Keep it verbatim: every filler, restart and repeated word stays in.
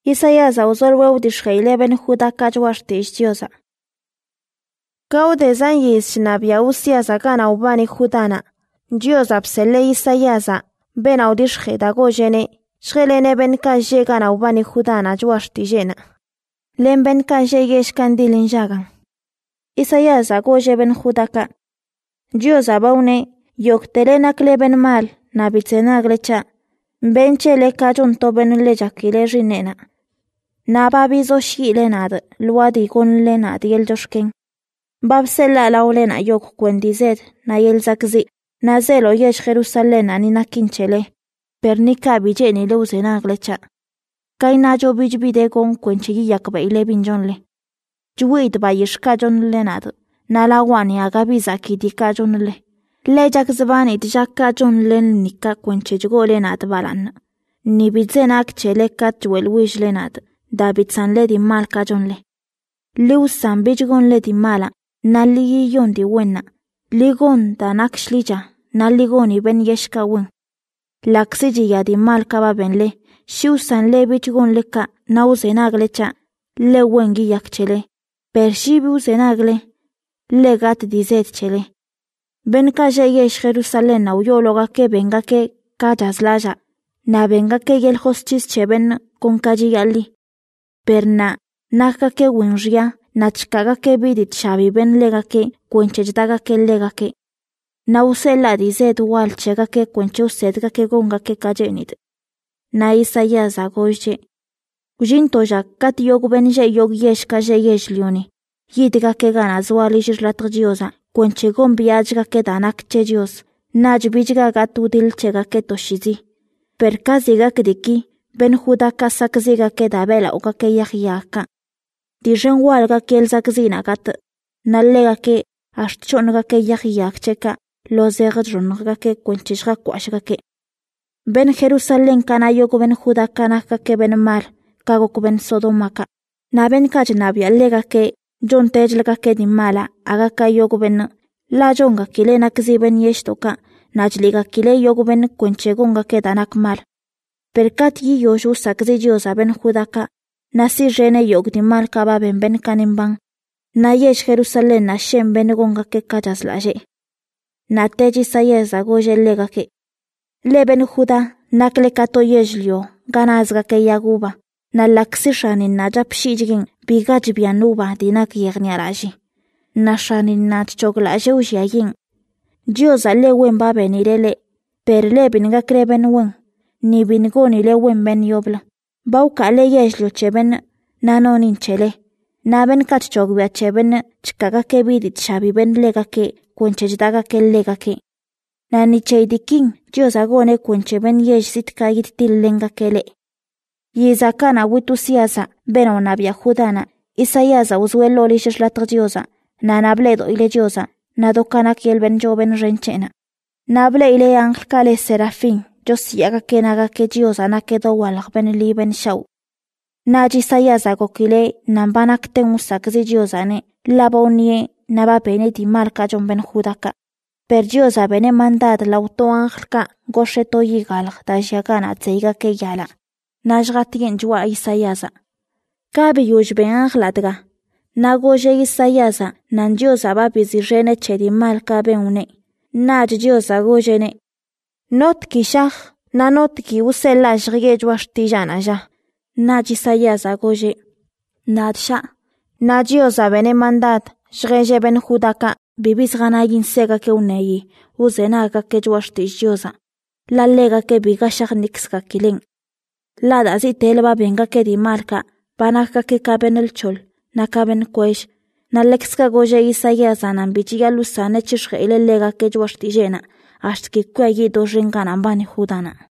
Isaías uzolwe udishkhaile ben Judá kachwashtish Diosa. Gaude zan yishnabia usiasa kana ubani Judana. Diosa psele Isaías ben udishkheda gojene. Shkhelene ben kaje kana ubani Judana jwashtijena. Len ben kaje yeshkandilin jagan. Isaías goje ben Judaka. Diosa baune yoktelena kleben mal nabitsena glecha. Benchele kajon toben lejakile rinena. Nababizo shilenad, luadi con lenad yel joshken. Babsela laulena yok kwendizet, na yel zakzi, na zelo yesh Jerusalena ni na kinchele. Pernika bijeni leuzena glecha. Kaina jo bijbide con kwenchigi yakba ile binjonle. Juwit ba yishkajon lenad, na lawani agabiza kidikajon le. Lejak zvani tjakajon len nika kwenchego lenad balan. Ni bizenak chelekat wel wish lenad. David san le di mal kajonle. Liu san bijgon le di mala, na ligi yon di wena. Ligon da nakshlija, na ligoni ben yeshka wen. Laksiji ya di mal kaba benle, shiu san le bijgon leka, na uzenaglecha, le wengi yakchele. Pershibi uzenagle, le gat dizet chele. Ben kaje yesh Jerusalem na uyologa ke benga ke kajazlaja, na benga ke yel hostis cheben con kajiyali. Perna, naka ke winria, nachkaga ke bidit shabi ben lega ke, kwenchejdaga ke lega ke. Na usela dizet wal chega ke kwenche usedga ke gonga ke kajenit. Na Isaías agoje. Ujintoja kat yog benje yog yesh kaje yesh lioni. Yidga ke gana zwali jirlatg diosa, kwenche gombiajga ke danak che dios. Naj bijga gatudil chega ke toshizi. Perkaziga ke diki. Ben Judá kasakziga ke dabela uka ke yahyaka. Dijen walga ke elzakzina gat. Nalega ke ashchonga ke yahyak cheka. Lozerjonga ke kwenchishga kwashga ke. Ben Jerusalem kana yogo ben Judá kanaka ke ben mal. Kago ben Sodomaka. Na ben kajnabia lega ke John tejlega ke di mala. Aga ka yogo ben la jonga kile nakzi ben yeshtoka. Najliga kile yogo ben kwenchegonga ke danak mal. Perkat yi yoshu sakzi Diosa ben Judaka, nasi rene yog di mal kaba ben ben kanimbang, na yesh Jerusalem na shem ben gonga ke kajaslaje. Na teji Isaías agoje lega ke. Le ben Judá, nakle kato yejlio, ganazga ke yaguba, na laksishanin na japshijigin, bigaj bianuba dinak yegniaraji. Na shanin na tchoglaje ujiagin. Diosa le wemba benirele, per le binga kreben wen. Ni bingoni le wen ben yobla. Bauka le yeshlo cheben nanonin chele. Na ben kat chogwia cheben chkaga ke bidit shabi ben lega ke kwenchejdaga ke lega ke. Na ni cheidikin Diosa gone kwenche ben yesh sitka yit lenga kele. Yizakana witu siasa ben onabia Judana. Isaías uzwelo lishish latg Diosa. Na nabledo ile Diosa. Na dokana kiel ben jo ben renchena. Nable ile angel kale serafin. Josiaga ke naga ke Diosa na ke do walag ben li ben shaw. Naji Isaías agokile nambanak te musakzi Diosa ne labaunie naba bene di marka jon ben Judaka. Per Diosa bene mandad lauto angelka gosheto yigalag da jagana zeiga ke yala. Najgatien jwa Isaías. Kabe yuj ben angladga. Nagoje Isaías nan Diosa ba bizirene chedi malka ben une. Naj Diosa gojene. Not kishach, na not ki usela jrige jwashtijana ja. Naji Isaías agoje. Nadsha. Nadiosa bene mandat, jreje ben Judaka, bibis gana yinsega ke uneyi, uzenaga ke jwashtij Diosa. La lega ke bigashak nikska killing. La da zi telba benga ke di marka, banaka ke kaben el chol, na kaben kwesh, na lekska goje Isaías anan bichiga lusane chishre ile lega ke jwashtijena. Hasta que cuelgue dos rengan ambani Judana.